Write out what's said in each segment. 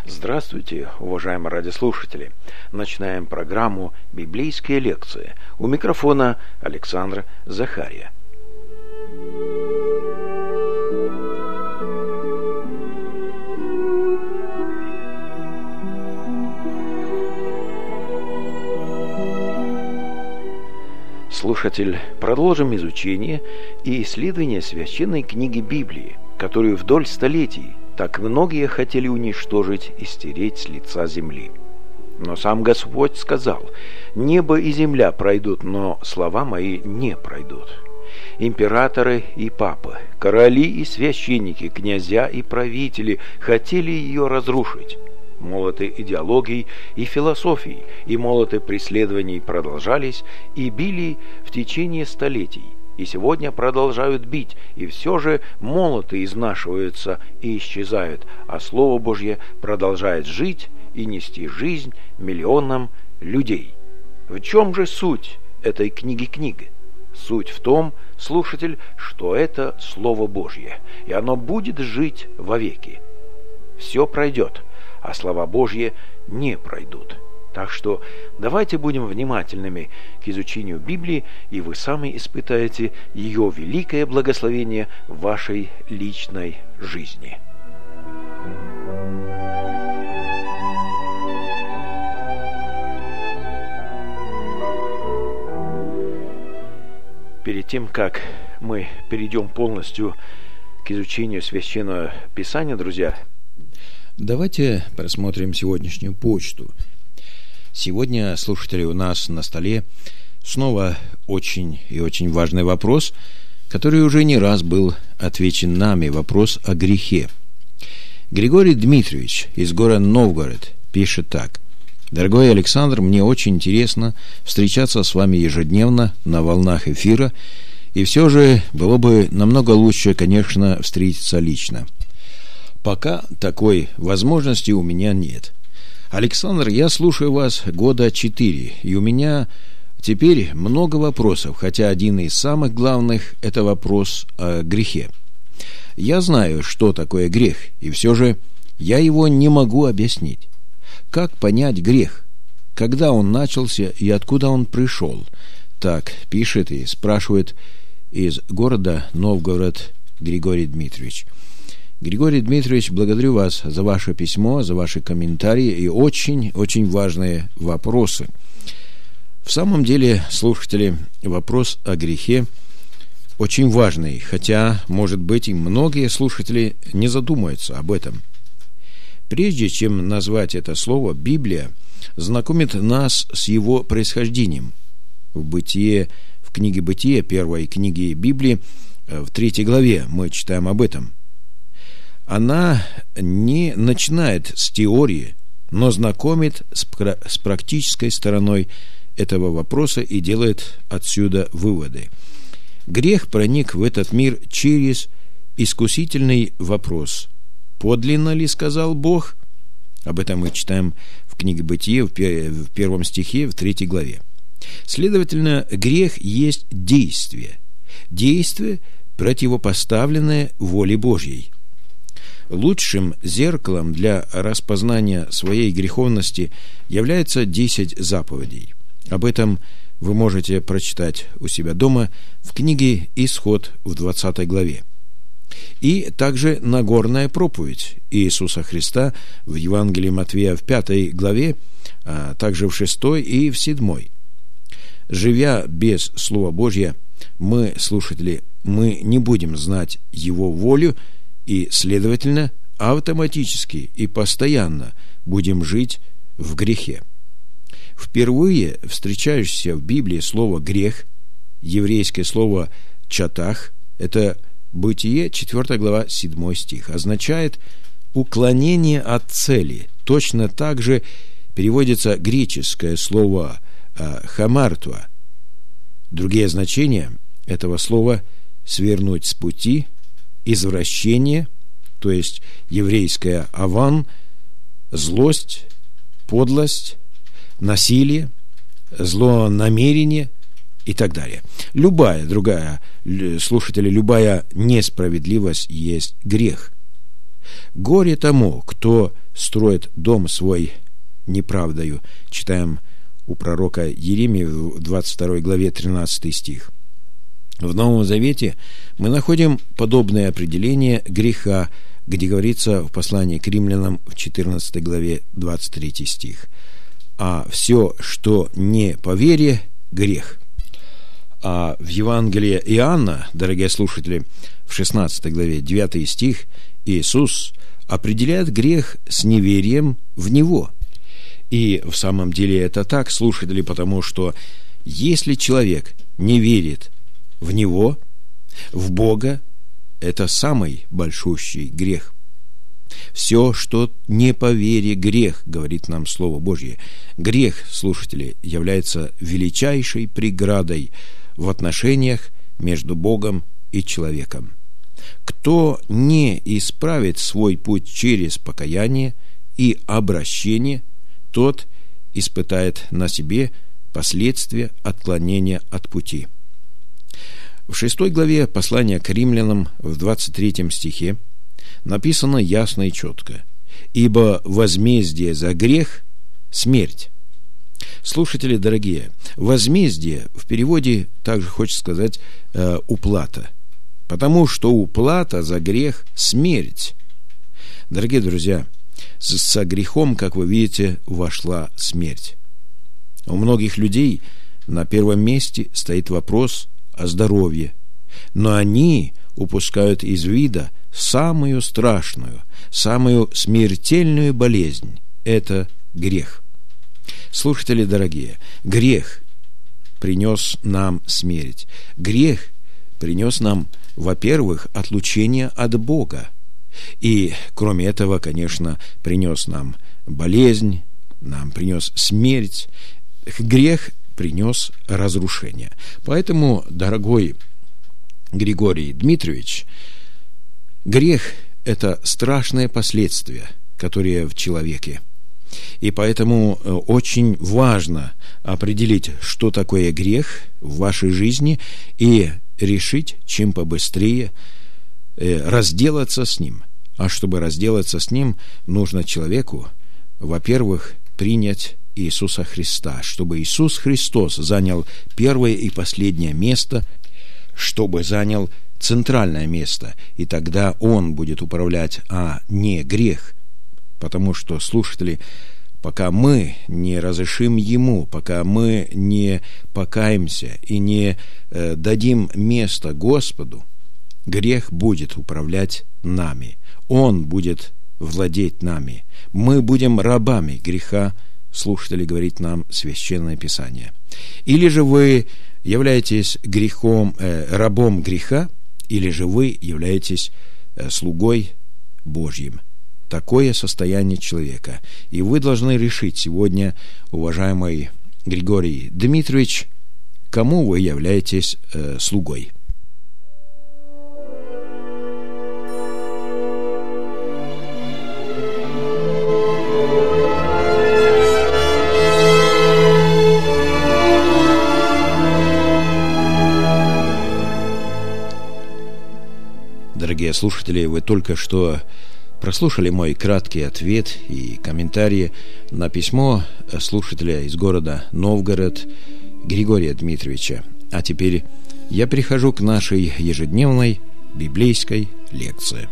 Здравствуйте, уважаемые радиослушатели! Начинаем программу «Библейские лекции». У микрофона Александр Захария. Слушатель, продолжим изучение и исследование священной книги Библии, которую вдоль столетий так многие хотели уничтожить и стереть с лица земли. Но сам Господь сказал: «Небо и земля пройдут, но слова мои не пройдут». Императоры и папы, короли и священники, князья и правители хотели ее разрушить. Молоты идеологий и философий и молоты преследований продолжались и били в течение столетий, и сегодня продолжают бить, и все же молоты изнашиваются и исчезают, а Слово Божье продолжает жить и нести жизнь миллионам людей. В чем же суть этой книги? Суть в том, слушатель, что это Слово Божье, и оно будет жить вовеки. Все пройдет, а слова Божьи не пройдут. Так что давайте будем внимательными к изучению Библии, и вы сами испытаете ее великое благословение в вашей личной жизни. Перед тем, как мы перейдем полностью к изучению Священного Писания, друзья, давайте просмотрим сегодняшнюю почту. Сегодня, слушатели, у нас на столе снова очень важный вопрос, который уже не раз был отвечен нами, вопрос о грехе. Григорий Дмитриевич из города Новгород пишет так: «Дорогой Александр, мне очень интересно встречаться с вами ежедневно на волнах эфира, и все же было бы намного лучше, конечно, встретиться лично. Пока такой возможности у меня нет. Александр, я слушаю вас года 4, и у меня теперь много вопросов, хотя один из самых главных – это вопрос о грехе. Я знаю, что такое грех, и все же я его не могу объяснить. Как понять грех? Когда он начался и откуда он пришел?» Так пишет и спрашивает из города Новгород Григорий Дмитриевич. Григорий Дмитриевич, благодарю вас за ваше письмо, за ваши комментарии и очень важные вопросы. В самом деле, слушатели, вопрос о грехе очень важный, хотя, может быть, и многие слушатели не задумаются об этом. Прежде чем назвать это слово, Библия знакомит нас с его происхождением. В книге Бытия, первой книге Библии, в 3 главе мы читаем об этом. Она не начинает с теории, но знакомит с практической стороной этого вопроса и делает отсюда выводы. Грех проник в этот мир через искусительный вопрос: «Подлинно ли сказал Бог?» Об этом мы читаем в книге Бытия, в 1 стихе, в 3 главе. Следовательно, грех есть действие, противопоставленное воле Божьей. Лучшим зеркалом для распознания своей греховности является 10 заповедей. Об этом вы можете прочитать у себя дома в книге «Исход» в 20 главе. И также Нагорная проповедь Иисуса Христа в Евангелии Матфея в 5 главе, а также в 6 и в 7. Живя без Слова Божьего, мы, слушатели, мы не будем знать Его волю, и, следовательно, автоматически и постоянно будем жить в грехе. Впервые встречающееся в Библии слово «грех», еврейское слово «чатах», это Бытие, 4 глава, 7 стих, означает уклонение от цели. Точно так же переводится греческое слово «хамартва». Другие значения этого слова – свернуть с пути, извращение, то есть еврейское аван, злость, подлость, насилие, злонамерение и так далее. Любая другая, слушатели, любая несправедливость есть грех. Горе тому, кто строит дом свой неправдою. Читаем у пророка Иеремии в 22 главе 13 стих. В Новом Завете мы находим подобное определение греха, где говорится в послании к римлянам в 14 главе 23 стих. А все, что не по вере, грех. А в Евангелии Иоанна, дорогие слушатели, в 16 главе 9 стих, Иисус определяет грех с неверием в Него. И в самом деле это так, слушатели, потому что если человек не верит в Него, в Бога, это самый большущий грех. Все, что не по вере, грех, говорит нам Слово Божье. Грех, слушатели, является величайшей преградой в отношениях между Богом и человеком. Кто не исправит свой путь через покаяние и обращение, тот испытает на себе последствия отклонения от пути. В 6 главе послания к римлянам в 23 стихе написано ясно и четко: «Ибо возмездие за грех – смерть». Слушатели дорогие, возмездие в переводе также хочется сказать уплата, потому что уплата за грех – смерть. Дорогие друзья, со грехом, как вы видите, вошла смерть. У многих людей на первом месте стоит вопрос о здоровье, но они упускают из вида самую страшную, самую смертельную болезнь – это грех. Слушатели дорогие, грех принес нам смерть. Грех принес нам, во-первых, отлучение от Бога. И, кроме этого, конечно, принес нам болезнь, нам принес смерть. Грех принес разрушение. Поэтому, дорогой Григорий Дмитриевич, грех – это страшные последствия, которые в человеке. И поэтому очень важно определить, что такое грех в вашей жизни, и решить, чем побыстрее разделаться с ним. А чтобы разделаться с ним, нужно человеку, во-первых, принять Иисуса Христа, чтобы Иисус Христос занял первое и последнее место, чтобы занял центральное место, и тогда Он будет управлять, а не грех. Потому что, слушатели, пока мы не разрешим Ему, пока мы не покаемся и не дадим место Господу, грех будет управлять нами. Он будет владеть нами. Мы будем рабами греха, слушатели, говорит нам Священное Писание. Или же вы являетесь рабом греха, или же вы являетесь слугой Божьим. Такое состояние человека. И вы должны решить сегодня, уважаемый Григорий Дмитриевич, кому вы являетесь слугой. Дорогие слушатели, вы только что прослушали мой краткий ответ и комментарии на письмо слушателя из города Новгород Григория Дмитриевича. А теперь я перехожу к нашей ежедневной библейской лекции.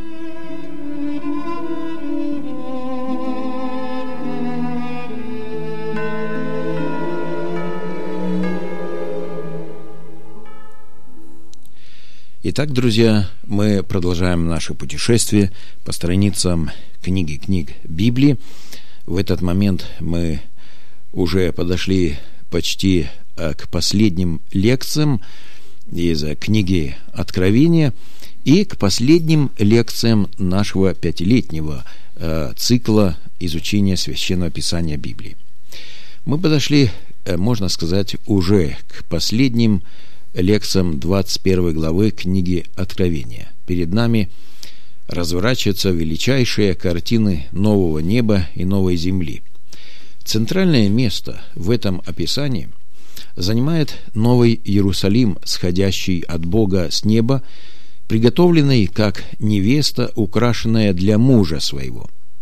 Итак, друзья, мы продолжаем наше путешествие по страницам книги книг Библии. В этот момент мы уже подошли почти к последним лекциям из книги Откровения и к последним лекциям нашего 5-летнего цикла изучения Священного Писания Библии. Мы подошли, можно сказать, уже к последним лекциям 21 главы книги Откровения. Перед нами разворачиваются величайшие картины нового неба и новой земли. Центральное место в этом описании занимает Новый Иерусалим, сходящий от Бога с неба, приготовленный как невеста, украшенная для мужа своего.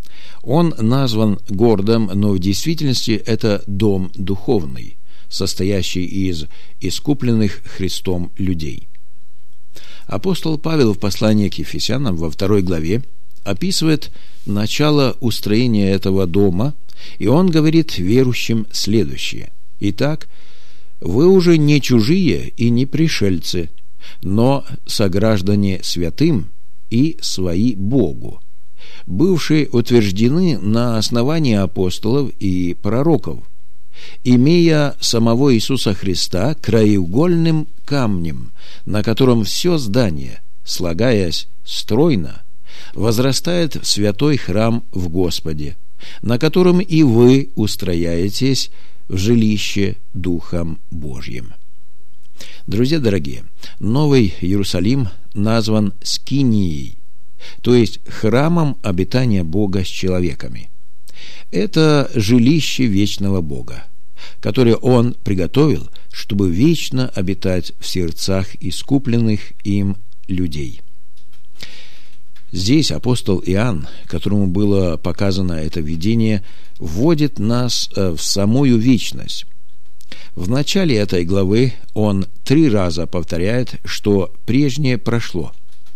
Он назван городом, но в действительности это дом духовный, состоящий из искупленных Христом людей. Апостол Павел в послании к Ефесянам во 2 главе описывает начало устроения этого дома, и он говорит верующим следующее: «Итак, вы уже не чужие и не пришельцы, но сограждане святым и свои Богу, бывшие утверждены на основании апостолов и пророков, имея самого Иисуса Христа краеугольным камнем, на котором все здание, слагаясь стройно, возрастает в святой храм в Господе, на котором и вы устрояетесь в жилище Духом Божьим». Друзья дорогие, Новый Иерусалим назван Скинией, то есть храмом обитания Бога с человеками. Это жилище вечного Бога, которое Он приготовил, чтобы вечно обитать в сердцах искупленных им людей. Здесь апостол Иоанн, которому было показано это видение, вводит нас в самую вечность. В начале этой главы он 3 раза повторяет, что прежнее прошло.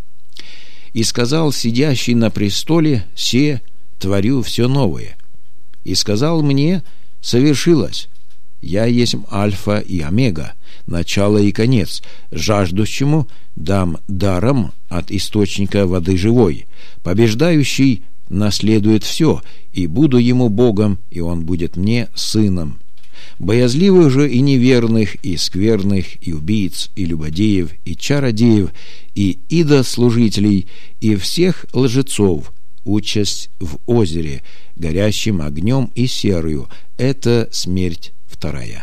«И сказал сидящий на престоле: се творю все новое. И сказал мне: совершилось. Я есть Альфа и Омега, начало и конец. Жаждущему дам даром от источника воды живой. Побеждающий наследует все, и буду ему Богом, и он будет мне сыном. Боязливых же и неверных, и скверных, и убийц, и любодеев, и чародеев, и идослужителей, и всех лжецов участь в озере, горящим огнем и серою. Это смерть вторая».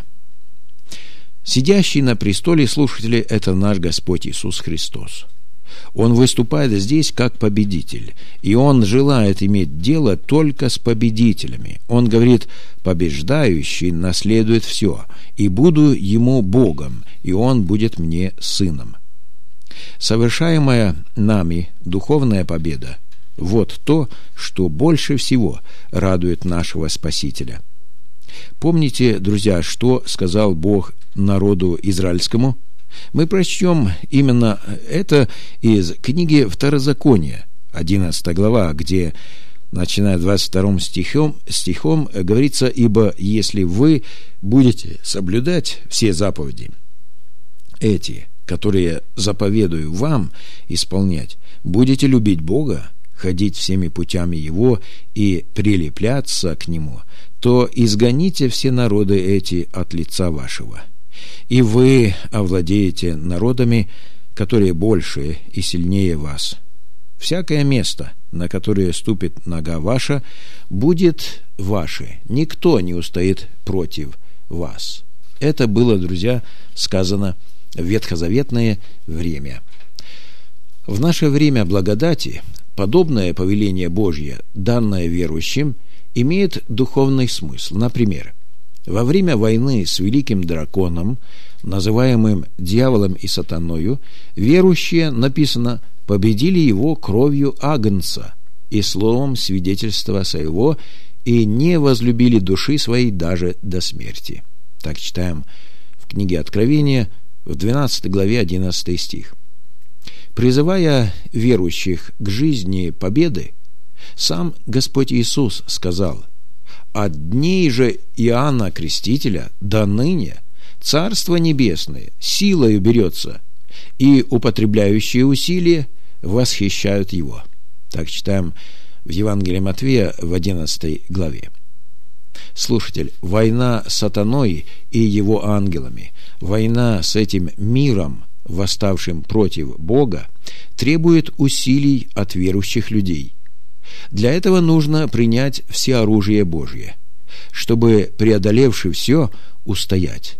Сидящий на престоле, слушатели, это наш Господь Иисус Христос. Он выступает здесь как победитель, и Он желает иметь дело только с победителями. Он говорит: «Побеждающий наследует все, и буду ему Богом, и он будет мне сыном». Совершаемая нами духовная победа – вот то, что больше всего радует нашего Спасителя. Помните, друзья, что сказал Бог народу израильскому? Мы прочтем именно это из книги Второзакония, 11 глава, где, начиная 22 стихом, говорится: «Ибо если вы будете соблюдать все заповеди эти, которые заповедую вам исполнять, будете любить Бога, ходить всеми путями Его и прилепляться к Нему, то изгоните все народы эти от лица вашего. И вы овладеете народами, которые больше и сильнее вас. Всякое место, на которое ступит нога ваша, будет ваше. Никто не устоит против вас». Это было, друзья, сказано в ветхозаветное время. В наше время благодати подобное повеление Божье, данное верующим, имеет духовный смысл. Например, во время войны с великим драконом, называемым дьяволом и сатаною, верующие, написано, победили его кровью агнца и словом свидетельства своего, и не возлюбили души своей даже до смерти. Так читаем в книге Откровения в 12 главе 11 стих. Призывая верующих к жизни победы, сам Господь Иисус сказал: «От дней же Иоанна Крестителя до ныне Царство Небесное силою берется, и употребляющие усилия восхищают его». Так читаем в Евангелии Матфея в 11 главе. Слушатель, война с сатаной и его ангелами, война с этим миром, восставшим против Бога, требует усилий от верующих людей. Для этого нужно принять всеоружие Божье, чтобы, преодолевши все, устоять.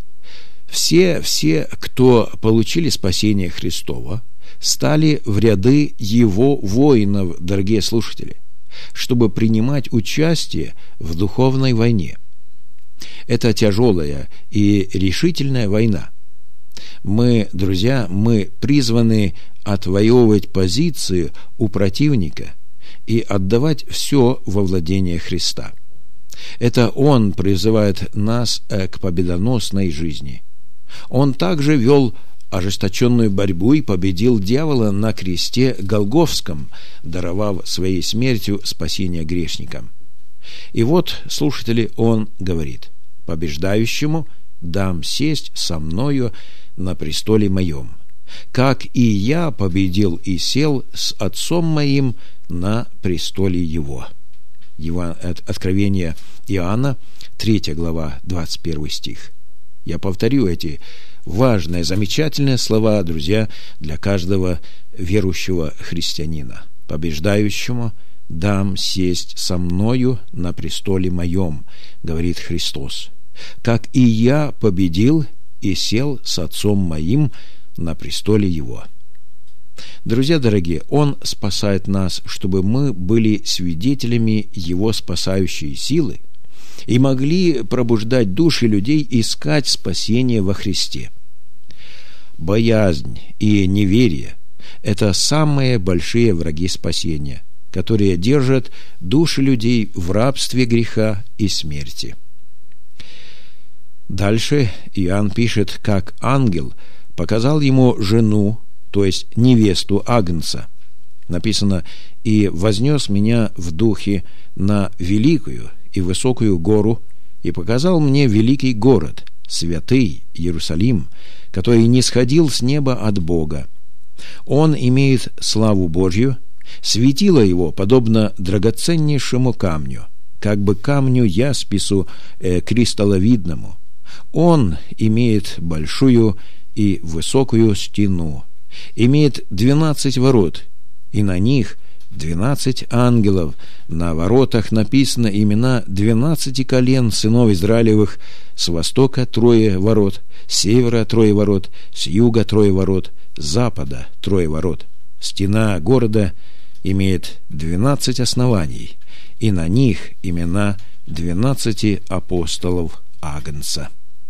Все, кто получили спасение Христово, стали в ряды Его воинов, дорогие слушатели, чтобы принимать участие в духовной войне. Это тяжелая и решительная война. Мы, друзья, мы призваны отвоевывать позиции у противника, и отдавать все во владение Христа. Это Он призывает нас к победоносной жизни. Он также вел ожесточенную борьбу и победил дьявола на кресте Голгофском, даровав своей смертью спасение грешникам. И вот, слушатели, Он говорит: «Побеждающему дам сесть со мною на престоле моем, как и я победил и сел с Отцом моим на престоле его». Откровение Иоанна, 3 глава, 21 стих. Я повторю эти важные, замечательные слова, друзья, для каждого верующего христианина. «Побеждающему дам сесть со мною на престоле моем», говорит Христос, «как и я победил и сел с Отцом моим на престоле его». Друзья дорогие, Он спасает нас, чтобы мы были свидетелями Его спасающей силы и могли пробуждать души людей искать спасение во Христе. Боязнь и неверие – это самые большие враги спасения, которые держат души людей в рабстве греха и смерти. Дальше Иоанн пишет, как ангел показал ему жену, то есть невесту Агнца. Написано: «И вознес меня в духе на великую и высокую гору, и показал мне великий город, святый Иерусалим, который нисходил с неба от Бога. Он имеет славу Божью, светило его подобно драгоценнейшему камню, как бы камню яспису кристалловидному. Он имеет большую и высокую стену, имеет 12 ворот, и на них 12 ангелов. На воротах написано имена 12 колен сынов Израилевых: с востока 3 ворот, с севера 3 ворот, с юга 3 ворот, с запада 3 ворот. Стена города имеет 12 оснований, и на них имена 12 апостолов Агнца».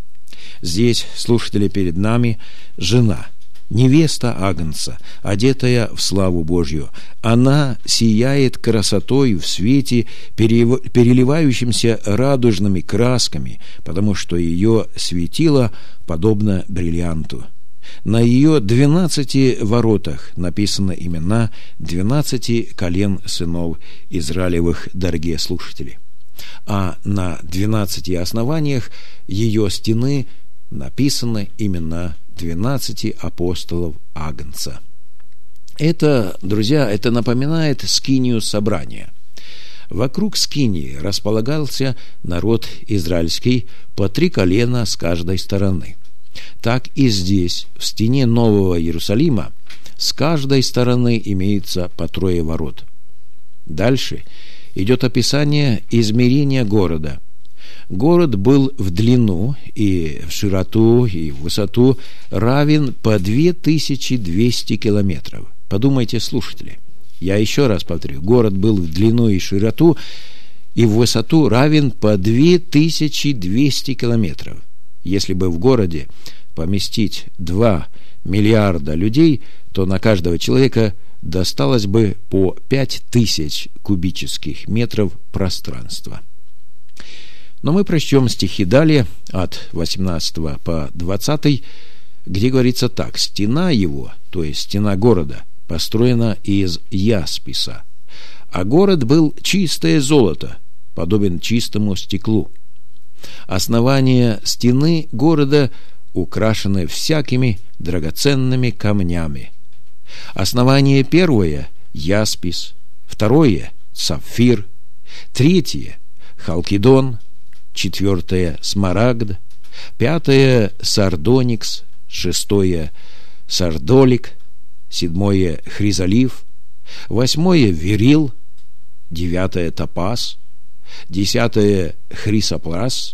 Здесь, слушатели, перед нами жена, невеста Агнца, одетая в славу Божью. Она сияет красотой в свете, переливающимся радужными красками, потому что ее светило подобно бриллианту. На ее 12 воротах написаны имена 12 колен сынов Израилевых, дорогие слушатели. А на 12 основаниях ее стены написаны имена 12 апостолов Агнца. Это, друзья, это напоминает скинию собрания. Вокруг скинии располагался народ израильский по 3 колена с каждой стороны. Так и здесь, в стене Нового Иерусалима, с каждой стороны имеется по 3 ворот. Дальше идет описание измерения города. Город был в длину и в широту и в высоту равен по 2200 километров. Подумайте, слушатели. Я еще раз повторю. Город был в длину и широту и в высоту равен по 2200 километров. Если бы в городе поместить 2 миллиарда людей, то на каждого человека досталось бы по 5000 кубических метров пространства. Но мы прочтем стихи далее, от 18 по 20, где говорится так: «Стена его, то есть стена города, построена из ясписа, а город был чистое золото, подобен чистому стеклу. Основания стены города украшены всякими драгоценными камнями. Основание первое – яспис, второе – сапфир, третье – халкидон, четвертое – смарагд, пятое – сардоникс, шестое – сардолик, седьмое – хризолив, восьмое – верил, девятое – топаз, десятое – хрисоплас,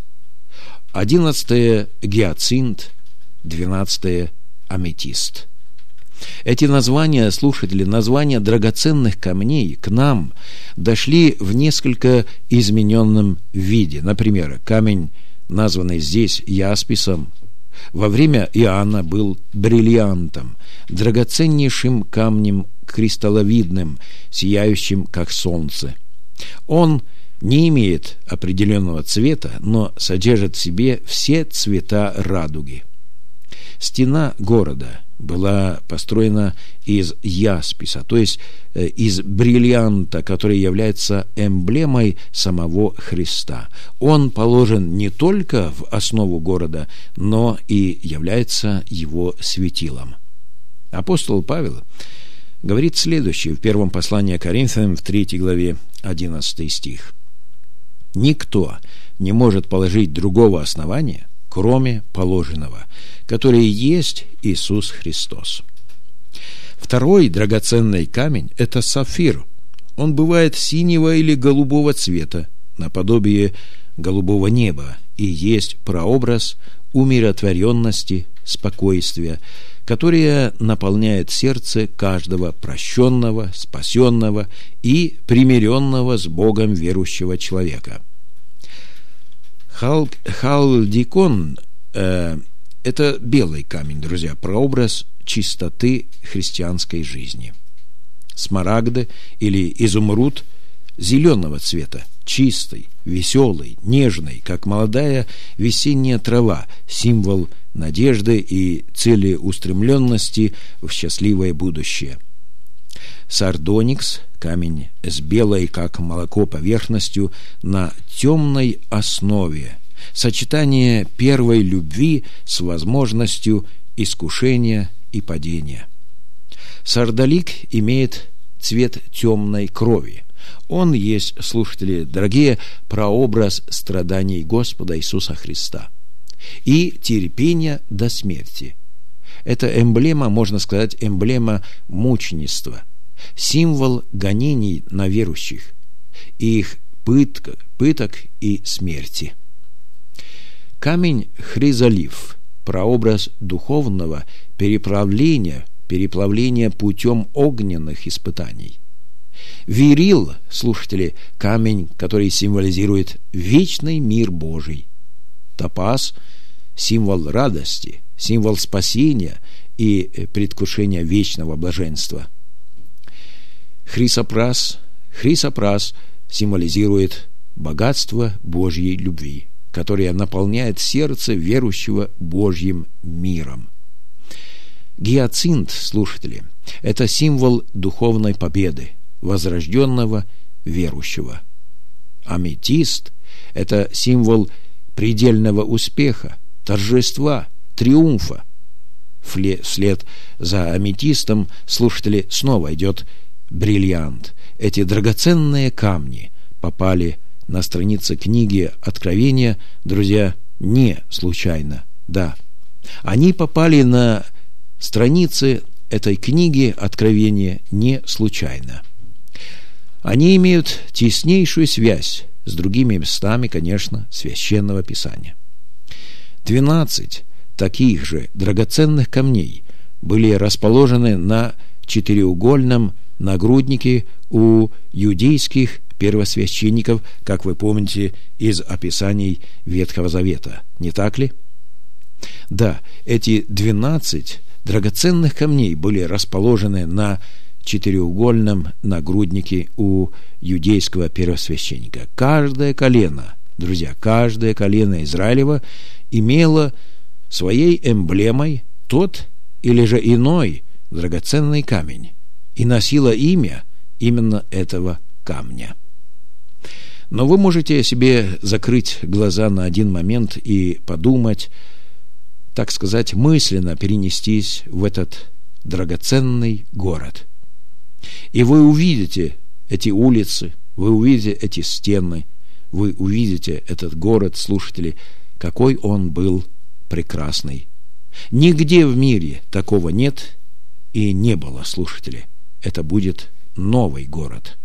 11 гиацинт, 12 аметист. Эти названия, слушатели, названия драгоценных камней к нам дошли в несколько измененном виде. Например, камень, названный здесь ясписом, во время Иоанна был бриллиантом, драгоценнейшим камнем кристалловидным, сияющим, как солнце. Он не имеет определенного цвета, но содержит в себе все цвета радуги. Стена города была построена из ясписа, то есть из бриллианта, который является эмблемой самого Христа. Он положен не только в основу города, но и является его светилом. Апостол Павел говорит следующее в первом послании к Коринфянам в 3 главе 11 стих. «Никто не может положить другого основания, кроме положенного, которое есть Иисус Христос». Второй драгоценный камень – это сафир. Он бывает синего или голубого цвета, наподобие голубого неба, и есть прообраз умиротворенности, спокойствия, которое наполняет сердце каждого прощенного, спасенного и примиренного с Богом верующего человека. Халдикон это белый камень, друзья, прообраз чистоты христианской жизни. Смарагды или изумруд зеленого цвета, чистый, веселый, нежный, как молодая весенняя трава, символ надежды и целеустремленности в счастливое будущее. Сардоникс – камень с белой, как молоко, поверхностью на темной основе, сочетание первой любви с возможностью искушения и падения. Сардолик имеет цвет темной крови. Он есть, слушатели дорогие, прообраз страданий Господа Иисуса Христа и терпения до смерти. Это эмблема, можно сказать, эмблема мученичества, символ гонений на верующих, их пыток и смерти. Камень хризолиф – прообраз духовного переплавления путем огненных испытаний. Верил, слушатели, камень, который символизирует вечный мир Божий. Топаз – символ радости, символ спасения и предвкушения вечного блаженства. Хрисопрас символизирует богатство Божьей любви, которое наполняет сердце верующего Божьим миром. Гиацинт, слушатели, это символ духовной победы, возрожденного верующего. Аметист – это символ предельного успеха, торжества, триумфа. Вслед за аметистом, слушатели, снова идет бриллиант. Эти драгоценные камни попали на страницы книги Откровения, друзья, не случайно. Да, они попали на страницы этой книги Откровения не случайно. Они имеют теснейшую связь с другими местами, конечно, Священного Писания. 12 таких же драгоценных камней были расположены на четыреугольном нагруднике у иудейских первосвященников, как вы помните из описаний Ветхого Завета, не так ли? Да, эти 12 драгоценных камней были расположены на четыреугольном нагруднике у иудейского первосвященника. Каждое колено, друзья, каждое колено Израилева имело своей эмблемой тот или же иной драгоценный камень и носило имя именно этого камня. Но вы можете себе закрыть глаза на один момент и подумать, так сказать, мысленно перенестись в этот драгоценный город. И вы увидите эти улицы, вы увидите эти стены, вы увидите этот город, слушатели, какой он был прекрасный. Нигде в мире такого нет и не было, слушатели. Это будет новый город.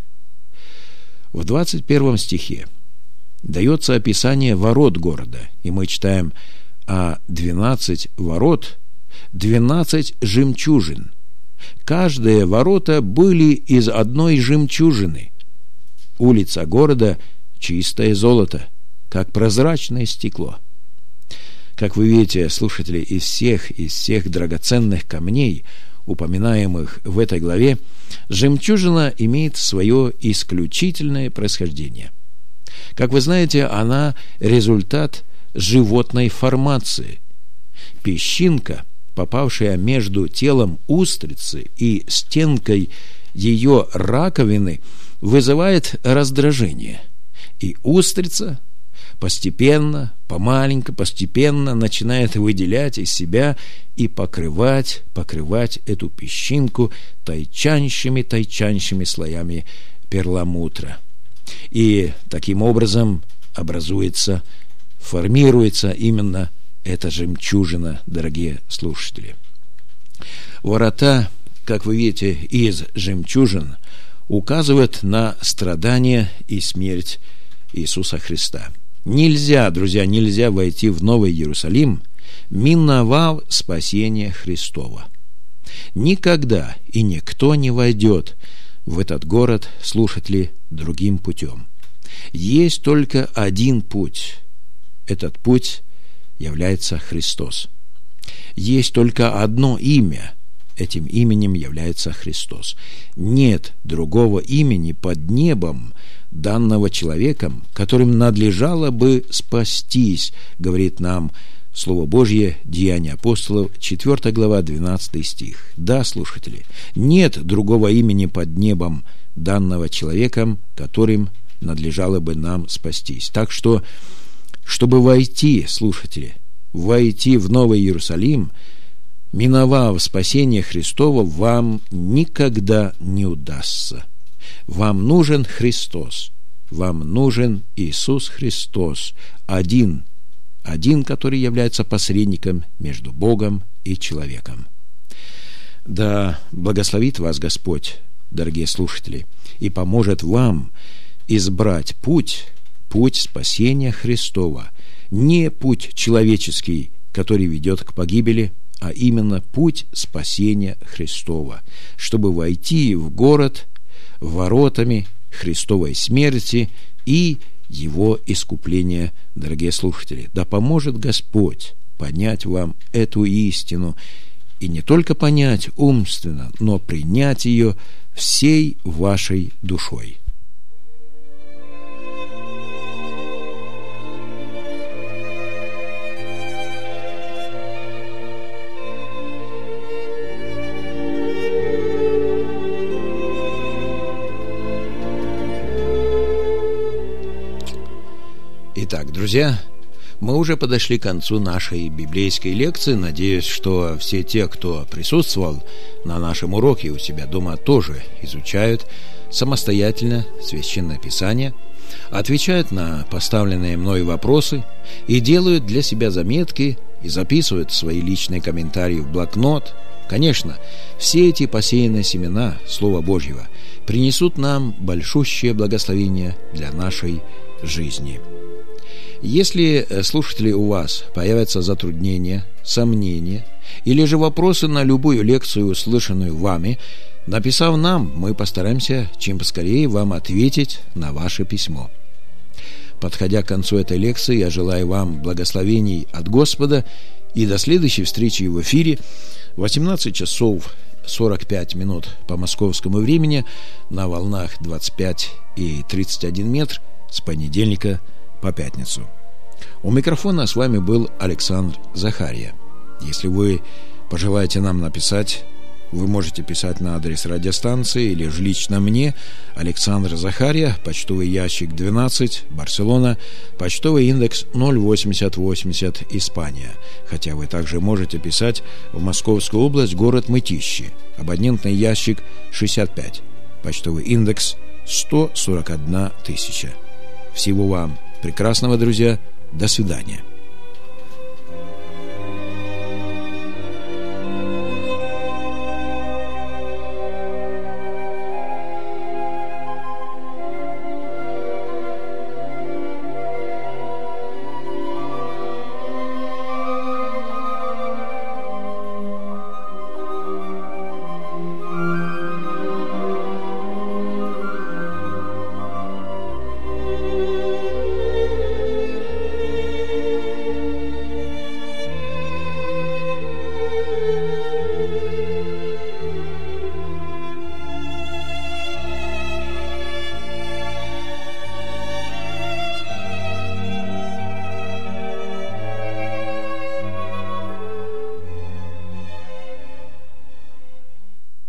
В 21 стихе дается описание ворот города, и мы читаем: а 12 ворот, 12 жемчужин. Каждые ворота были из одной жемчужины. Улица города – чистое золото, как прозрачное стекло. Как вы видите, слушатели, из всех драгоценных камней упоминаемых в этой главе, жемчужина имеет свое исключительное происхождение. Как вы знаете, она результат животной формации. Песчинка, попавшая между телом устрицы и стенкой ее раковины, вызывает раздражение, и устрица постепенно, постепенно начинает выделять из себя и покрывать эту песчинку тончайшими слоями перламутра. И таким образом формируется именно эта жемчужина, дорогие слушатели. Ворота, как вы видите, из жемчужин указывают на страдания и смерть Иисуса Христа. Нельзя войти в Новый Иерусалим, миновав спасение Христово. Никогда и никто не войдет в этот город, слушатели, другим путем. Есть только один путь. Этот путь является Христос. Есть только одно имя. Этим именем является Христос. Нет другого имени под небом, данного человеком, которым надлежало бы спастись, говорит нам Слово Божье, Деяния апостолов, 4 глава, 12 стих. Да, слушатели, нет другого имени под небом, данного человеком, которым надлежало бы нам спастись. Так что, чтобы войти, слушатели, войти в Новый Иерусалим, миновав спасение Христово, вам никогда не удастся. Вам нужен Христос, вам нужен Иисус Христос, один, который является посредником между Богом и человеком. Да благословит вас Господь, дорогие слушатели, и поможет вам избрать путь спасения Христова, не путь человеческий, который ведет к погибели, а именно путь спасения Христова, чтобы войти в город воротами Христовой смерти и Его искупления, дорогие слушатели. Да поможет Господь понять вам эту истину, и не только понять умственно, но принять ее всей вашей душой. Итак, друзья, мы уже подошли к концу нашей библейской лекции. Надеюсь, что все те, кто присутствовал на нашем уроке у себя дома, тоже изучают самостоятельно Священное Писание, отвечают на поставленные мной вопросы и делают для себя заметки и записывают свои личные комментарии в блокнот. Конечно, все эти посеянные семена Слова Божьего принесут нам большущее благословение для нашей жизни. Если, слушатели, у вас появятся затруднения, сомнения или же вопросы на любую лекцию, услышанную вами, написав нам, мы постараемся чем поскорее вам ответить на ваше письмо. Подходя к концу этой лекции, я желаю вам благословений от Господа и до следующей встречи в эфире в 18 часов 45 минут по московскому времени на волнах 25 и 31 метр с понедельника по пятницу. У микрофона с вами был Александр Захария. Если вы пожелаете нам написать, вы можете писать на адрес радиостанции или же лично мне, Александр Захария, почтовый ящик 12, Барселона, почтовый индекс 08080, Испания. Хотя вы также можете писать в Московскую область, город Мытищи, абонентный ящик 65, почтовый индекс 141 000. Всего вам прекрасного, друзья. До свидания.